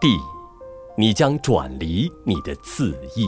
D， 你将转离你的自义。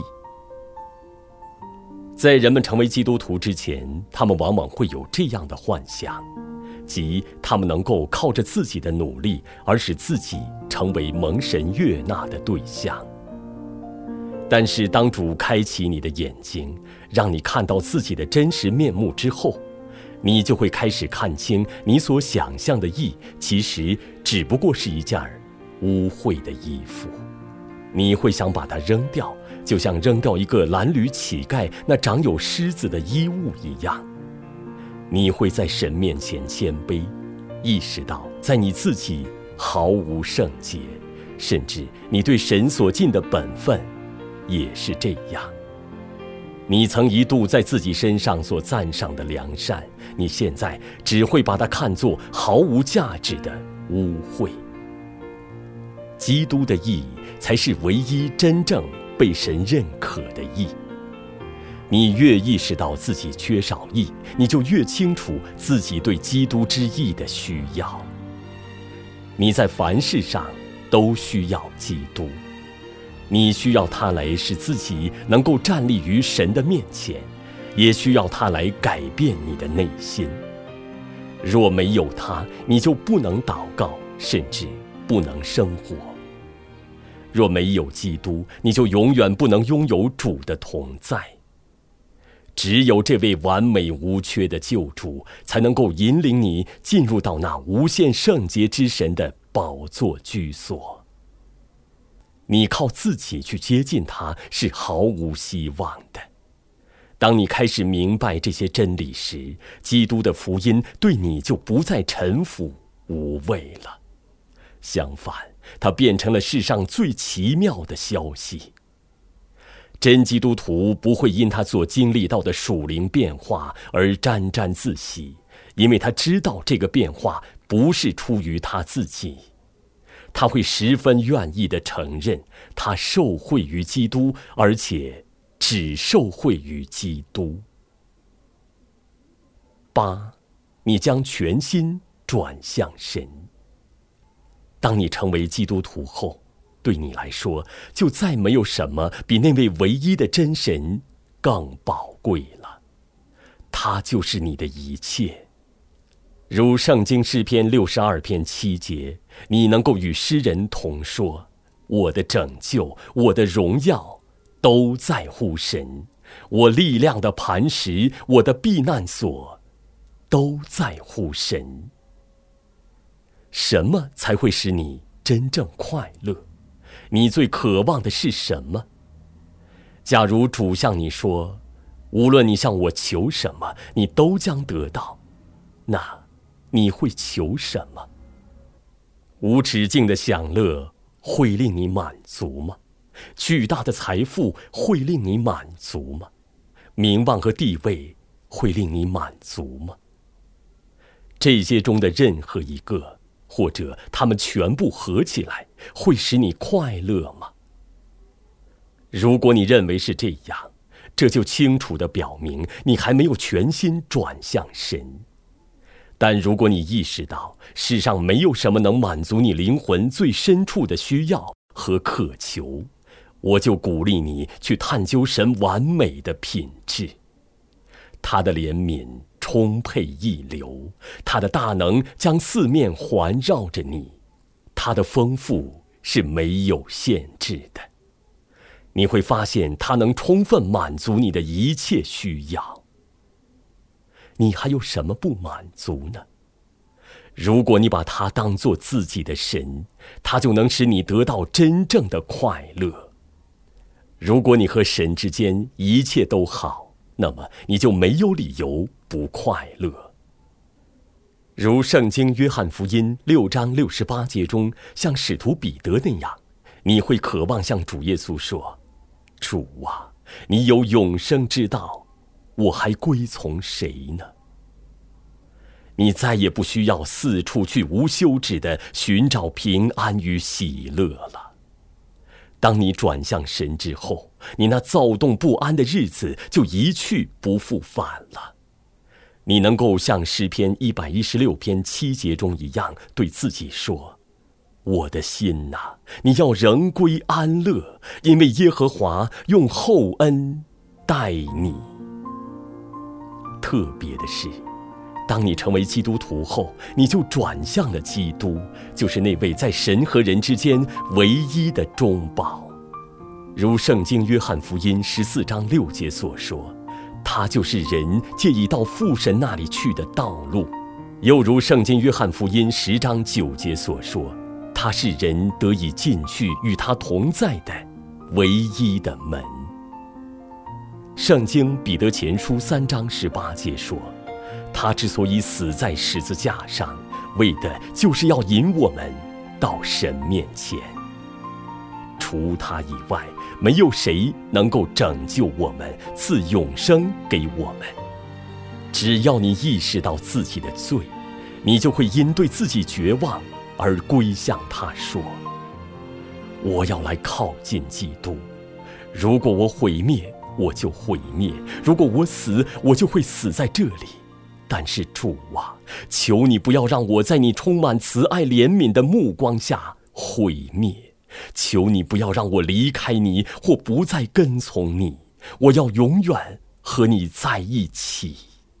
在人们成为基督徒之前，他们往往会有这样的幻想，即他们能够靠着自己的努力而使自己成为蒙神悦纳的对象。但是当主开启你的眼睛，让你看到自己的真实面目之后，你就会开始看清你所想象的义其实只不过是一件污秽的衣服。你会想把它扔掉，就像扔掉一个褴褛乞丐那长有虱子的衣物一样。你会在神面前谦卑，意识到在你自己毫无圣洁，甚至你对神所尽的本分也是这样。你曾一度在自己身上所赞赏的良善，你现在只会把它看作毫无价值的污秽。基督的义才是唯一真正被神认可的义。你越意识到自己缺少义，你就越清楚自己对基督之义的需要。你在凡事上都需要基督，你需要他来使自己能够站立于神的面前，也需要他来改变你的内心。若没有他，你就不能祷告，甚至不能生活。若没有基督，你就永远不能拥有主的同在。只有这位完美无缺的救主，才能够引领你进入到那无限圣洁之神的宝座居所。你靠自己去接近他是毫无希望的。当你开始明白这些真理时，基督的福音对你就不再陈腐无味了。相反，它变成了世上最奇妙的消息。真基督徒不会因他所经历到的属灵变化而沾沾自喜，因为他知道这个变化不是出于他自己。他会十分愿意地承认，他受惠于基督，而且只受惠于基督。8，你将全心转向神。当你成为基督徒后，对你来说，就再没有什么比那位唯一的真神更宝贵了。他就是你的一切。如圣经诗篇62篇7节，你能够与诗人同说：我的拯救，我的荣耀，都在乎神；我力量的磐石，我的避难所，都在乎神。什么才会使你真正快乐？你最渴望的是什么？假如主向你说，无论你向我求什么，你都将得到，那你会求什么？无止境的享乐会令你满足吗？巨大的财富会令你满足吗？名望和地位会令你满足吗？这些中的任何一个，或者它们全部合起来，会使你快乐吗？如果你认为是这样，这就清楚地表明你还没有全心转向神。但如果你意识到世上没有什么能满足你灵魂最深处的需要和渴求，我就鼓励你去探究神完美的品质。他的怜悯充沛溢流，他的大能将四面环绕着你，他的丰富是没有限制的。你会发现他能充分满足你的一切需要。你还有什么不满足呢？如果你把他当作自己的神，他就能使你得到真正的快乐。如果你和神之间一切都好，那么你就没有理由不快乐。如圣经约翰福音6章68节中像使徒彼得那样，你会渴望向主耶稣说：主啊，你有永生之道，我还归从谁呢？你再也不需要四处去无休止地寻找平安与喜乐了。当你转向神之后，你那躁动不安的日子就一去不复返了。你能够像诗篇116篇7节中一样对自己说： 我的心哪，你要仍归安乐，因为耶和华用厚恩待你。特别的是，当你成为基督徒后，你就转向了基督，就是那位在神和人之间唯一的中保。如圣经约翰福音14章6节所说，他就是人借以到父神那里去的道路。又如圣经约翰福音10章9节所说，他是人得以进去与他同在的唯一的门。圣经彼得前书3章18节说，他之所以死在十字架上，为的就是要引我们到神面前。除他以外，没有谁能够拯救我们，赐永生给我们。只要你意识到自己的罪，你就会因对自己绝望而归向他说，我要来靠近基督。如果我毁灭，我就毁灭；如果我死，我就会死在这里。但是主啊，求你不要让我在你充满慈爱怜悯的目光下毁灭，求你不要让我离开你或不再跟从你，我要永远和你在一起。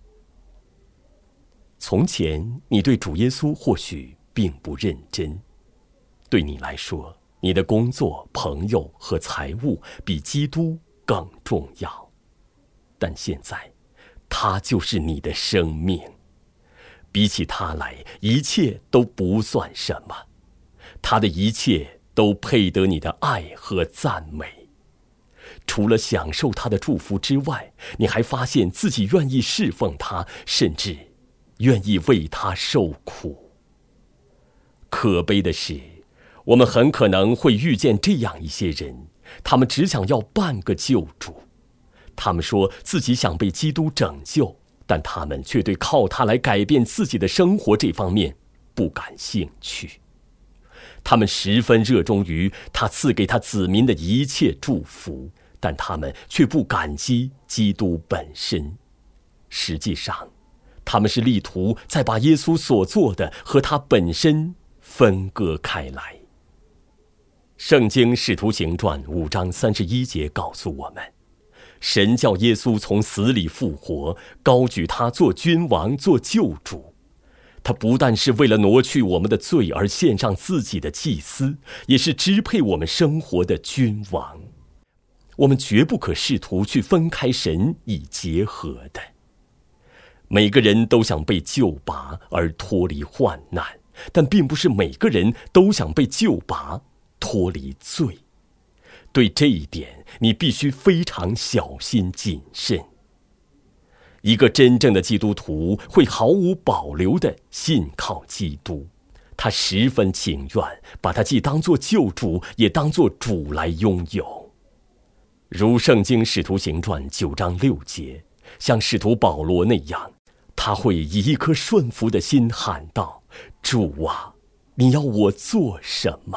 从前你对主耶稣或许并不认真，对你来说，你的工作、朋友和财物比基督更重要。但现在，他就是你的生命，比起他来，一切都不算什么。他的一切都配得你的爱和赞美。除了享受他的祝福之外，你还发现自己愿意侍奉他，甚至愿意为他受苦。可悲的是，我们很可能会遇见这样一些人，他们只想要半个救主。他们说自己想被基督拯救，但他们却对靠他来改变自己的生活这方面不感兴趣。他们十分热衷于他赐给他子民的一切祝福，但他们却不感激基督本身。实际上，他们是力图再把耶稣所做的和他本身分割开来。圣经使徒行传5章31节告诉我们，神叫耶稣从死里复活，高举他做君王，做救主。他不但是为了挪去我们的罪而献上自己的祭司，也是支配我们生活的君王。我们绝不可试图去分开神以结合的。每个人都想被救拔而脱离患难，但并不是每个人都想被救拔脱离罪。对这一点，你必须非常小心谨慎。一个真正的基督徒会毫无保留地信靠基督，他十分情愿把他既当作救主，也当作主来拥有。如圣经使徒行传9章6节，像使徒保罗那样，他会以一颗顺服的心喊道，主啊，你要我做什么？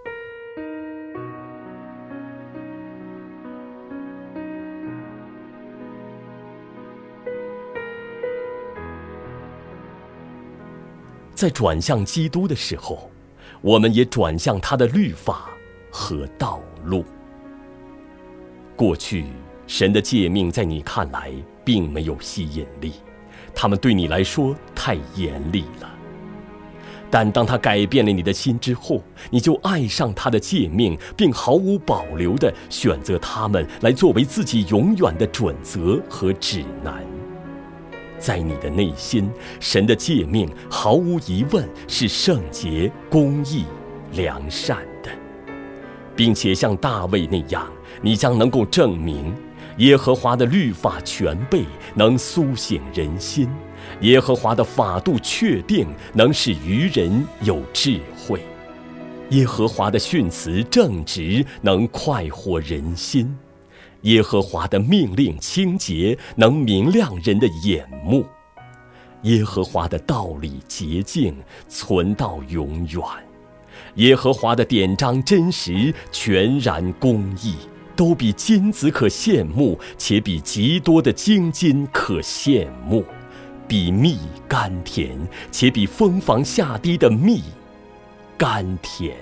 在转向基督的时候，我们也转向他的律法和道路。过去，神的诫命在你看来并没有吸引力，他们对你来说太严厉了。但当他改变了你的心之后，你就爱上他的诫命，并毫无保留地选择他们来作为自己永远的准则和指南。在你的内心，神的诫命毫无疑问是圣洁、公义、良善的，并且像大卫那样，你将能够证明耶和华的律法全备，能苏醒人心；耶和华的法度确定，能使愚人有智慧；耶和华的训词正直，能快活人心；耶和华的命令清洁，能明亮人的眼目；耶和华的道理洁净，存到永远；耶和华的典章真实，全然公义，都比金子可羡慕，且比极多的精金可羡慕，比蜜甘甜，且比蜂房下滴的蜜甘甜。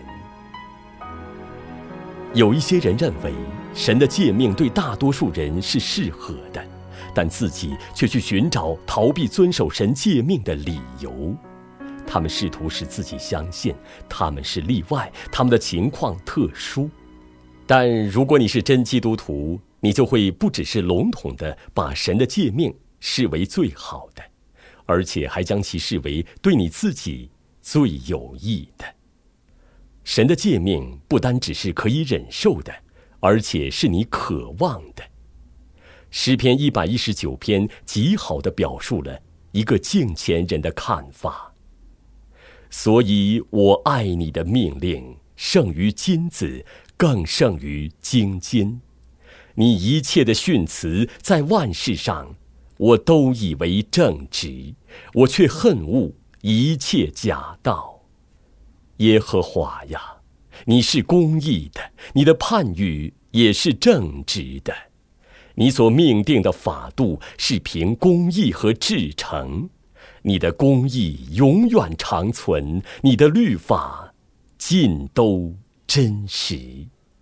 有一些人认为神的诫命对大多数人是适合的，但自己却去寻找逃避遵守神诫命的理由。他们试图使自己相信他们是例外，他们的情况特殊。但如果你是真基督徒，你就会不只是笼统地把神的诫命视为最好的，而且还将其视为对你自己最有益的。神的诫命不单只是可以忍受的，而且是你渴望的。诗篇119篇极好地表述了一个敬虔人的看法。所以我爱你的命令，胜于金子，更胜于精金。你一切的训词在万事上，我都以为正直，我却恨恶一切假道。耶和华呀，你是公义的，你的判语也是正直的。你所命定的法度是凭公义和至诚，你的公义永远长存，你的律法尽都真实。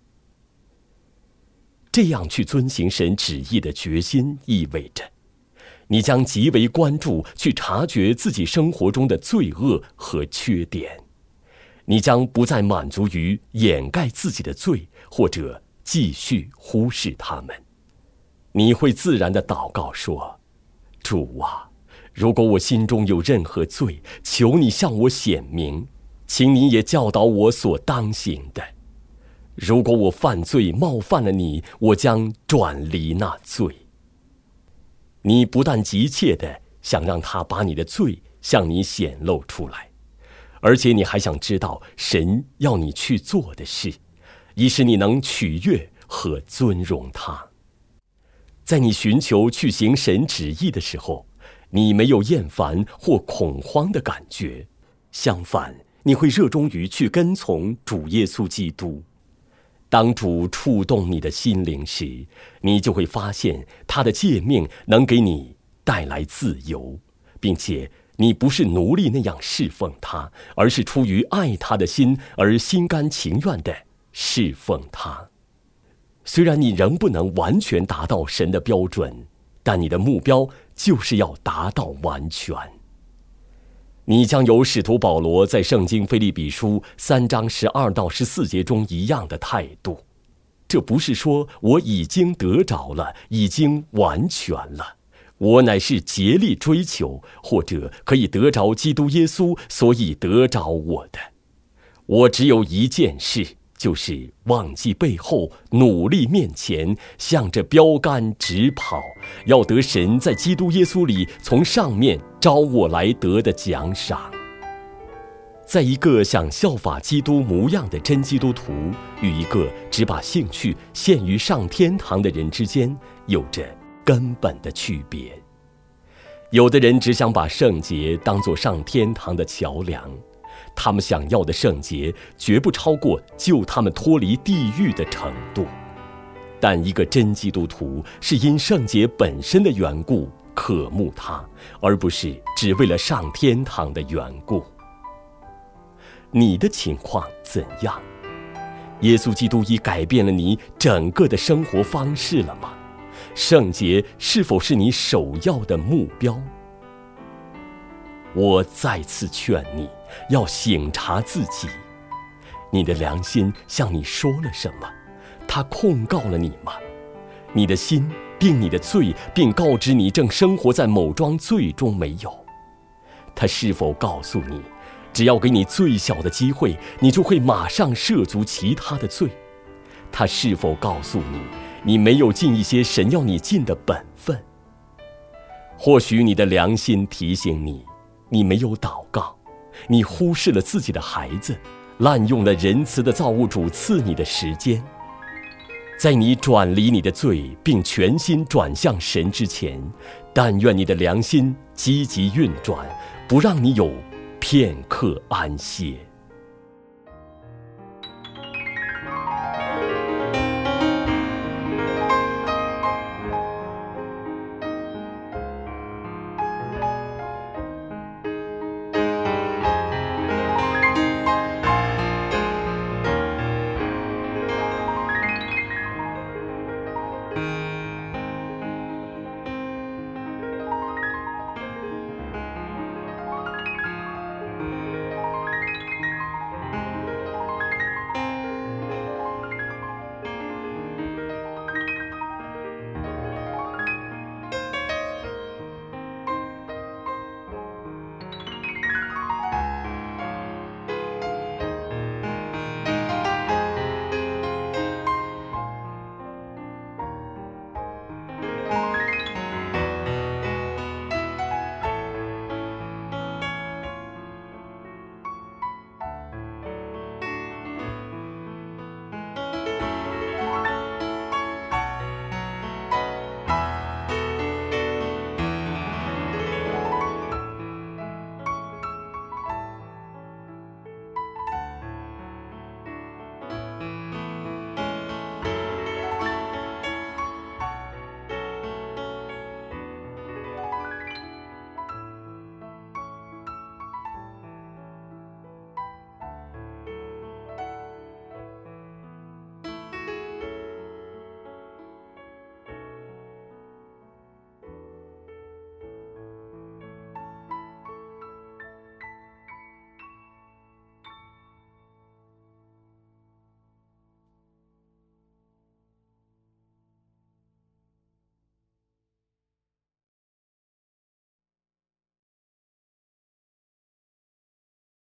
这样去遵行神旨意的决心，意味着你将极为关注去察觉自己生活中的罪恶和缺点。你将不再满足于掩盖自己的罪，或者继续忽视他们。你会自然地祷告说：主啊，如果我心中有任何罪，求你向我显明，请你也教导我所当行的。如果我犯罪冒犯了你，我将转离那罪。你不但急切地想让他把你的罪向你显露出来，而且你还想知道神要你去做的事，以使你能取悦和尊荣他。在你寻求去行神旨意的时候，你没有厌烦或恐慌的感觉，相反，你会热衷于去跟从主耶稣基督。当主触动你的心灵时，你就会发现他的诫命能给你带来自由，并且你不是奴隶那样侍奉他，而是出于爱他的心而心甘情愿地侍奉他。虽然你仍不能完全达到神的标准，但你的目标就是要达到完全。你将有使徒保罗在圣经腓立比书3章12到14节中一样的态度。这不是说我已经得着了，已经完全了，我乃是竭力追求，或者可以得着基督耶稣，所以得着我的。我只有一件事，就是忘记背后，努力面前，向着标杆直跑，要得神在基督耶稣里从上面招我来得的奖赏。在一个想效法基督模样的真基督徒与一个只把兴趣限于上天堂的人之间，有着根本的区别。有的人只想把圣洁当作上天堂的桥梁，他们想要的圣洁绝不超过救他们脱离地狱的程度。但一个真基督徒是因圣洁本身的缘故渴慕他，而不是只为了上天堂的缘故。你的情况怎样？耶稣基督已改变了你整个的生活方式了吗？圣洁是否是你首要的目标？我再次劝你要省察自己，你的良心向你说了什么？他控告了你吗？你的心定你的罪，并告知你正生活在某桩罪中没有？他是否告诉你，只要给你最小的机会，你就会马上涉足其他的罪？他是否告诉你，你没有尽一些神要你尽的本分？或许你的良心提醒你，你没有祷告，你忽视了自己的孩子，滥用了仁慈的造物主赐你的时间。在你转离你的罪并全心转向神之前，但愿你的良心积极运转，不让你有片刻安歇。